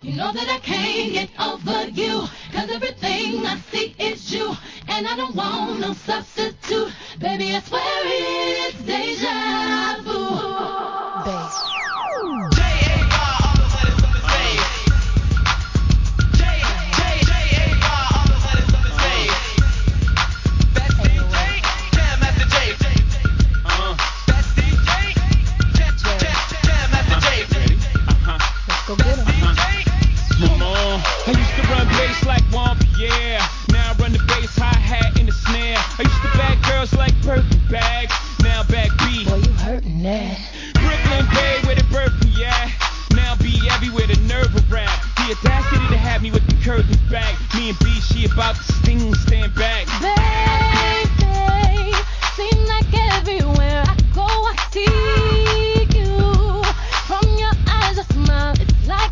You know that I can't get over you, 'cause everything I see is you, and I don't want no substitute. Baby, I swear it's deja vu. Bass. Go get 'em. I used to run bass like Womp, yeah.